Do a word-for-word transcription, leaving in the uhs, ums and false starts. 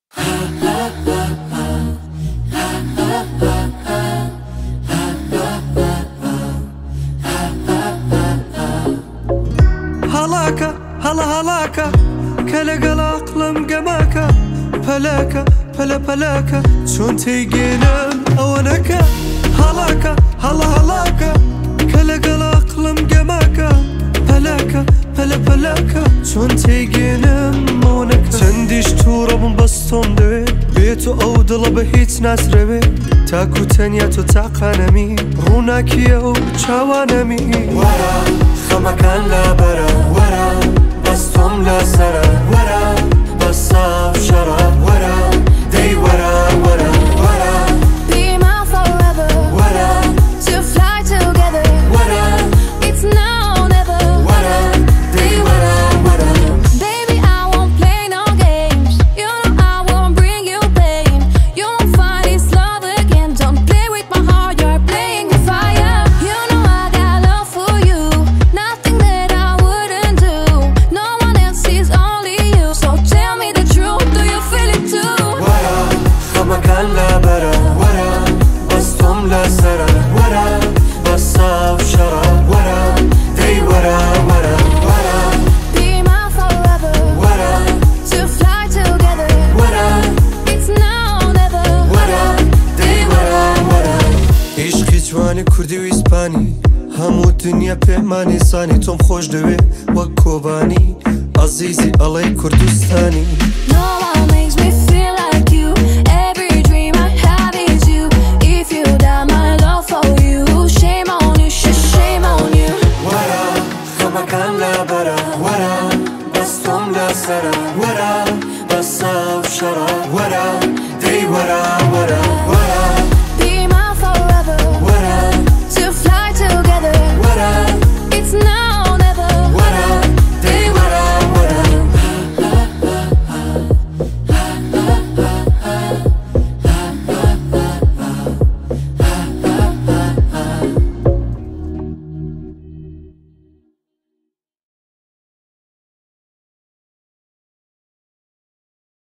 هلاكا هلا هلاكا كلا عقلم جماكا بلاكا بلا بلاكا شون تيجينم أونكا هلاكا هلا هلاكا كلا عقلم جماكا بلاكا بلا بلاكا شون تيجينم أونكا تنديش تورم بستم دوي بيتو أو دل بهيت ناس روي تاكو تنيا تو تعقانمي روناكي أو چاوانمي ورا خمكان لا برا ورا بستم لا سرا ورا بصاف شرا ورا دي ورا ورا ورا Be mine forever ورا to fly together ورا It's now or never ورا دي ورا ورا Baby, I won't play no games You know I won't bring you pain You won't find this love again Don't play with my heart, you're playing with fire You know I got love for you Nothing that I wouldn't do No one else is only you So tell me the truth, do you feel it too? ورا خمكان لا برا ورا بستم لا سرا ورا بصاف شرا ورا دي ورا ورا ورا Be mine forever ورا to fly together ورا It's now or never ورا دي ورا ورا عشقی جوانی کردی و اسپانی همو دنیا پیمانی سانی توم خوش دوی وەک کۆبانی عزیزی ئەڵێی کوردستانی No one makes me feel like you Every dream I have is you If you die my love for you Shame on you, sh- shame on you ورا خەمەکان لا بەرە ورا بەستۆم لە سەرە ورا بەساو شەڕە ورا دەی ورا ورا